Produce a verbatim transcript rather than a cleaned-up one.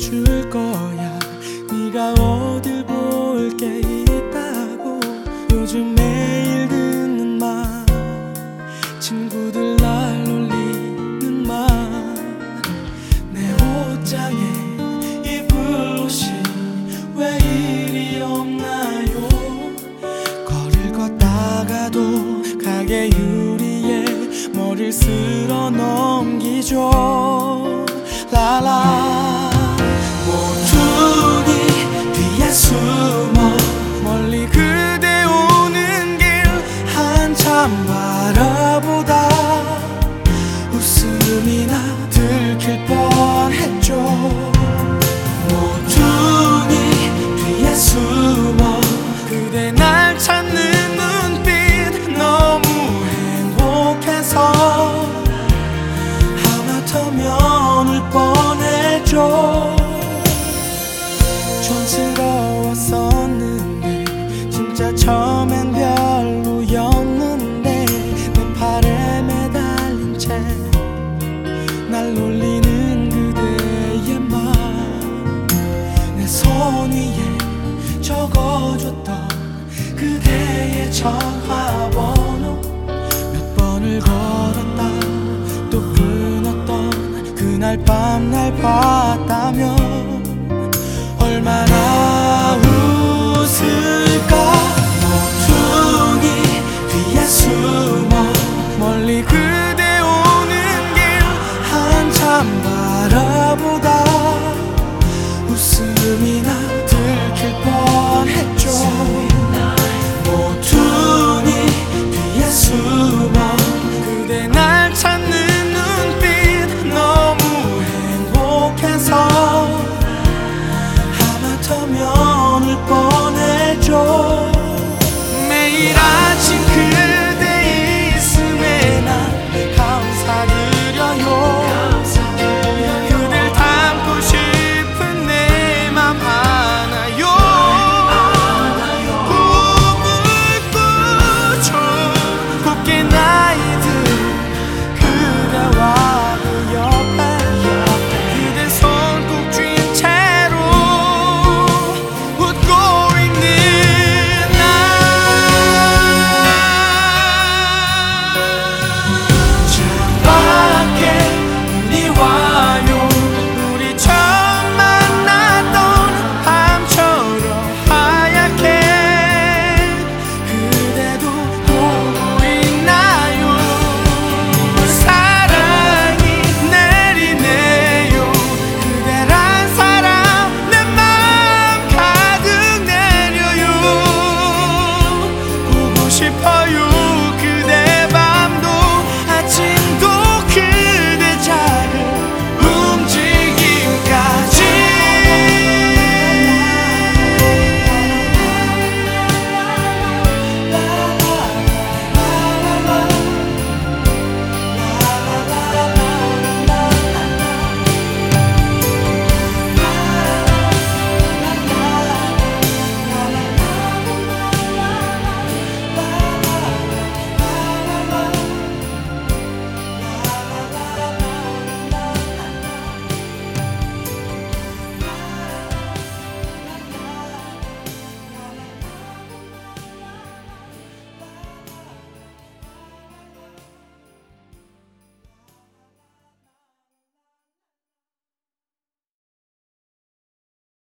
줄 거야. 네가 어딜 볼 게 있다고. 요즘 매일 듣는 말, 친구들 날 놀리는 말, 내 옷장에 입을 옷이 왜 이리 없나요? 거리를 걷다가도 가게 유리에 머리를 쓸어 넘기죠. 라라. 모퉁이 뒤에 숨어 멀리 그대 오는 길 한참 바라보다 웃음이나 들킬 뻔했죠. 모퉁이 뒤에 숨어 그대 날 찾는 눈빛 너무 행복해서 하마터면 울 뻔했죠. 촌스러웠었는데 진짜 처음엔 별로였는데 내 팔에 매달린 채 날 놀리는 그대의 말, 내 손 위에 적어줬던 그대의 전화번호 몇 번을 걸었다 또 끊었던 그날 밤 날 봤다면 얼마나 웃을까.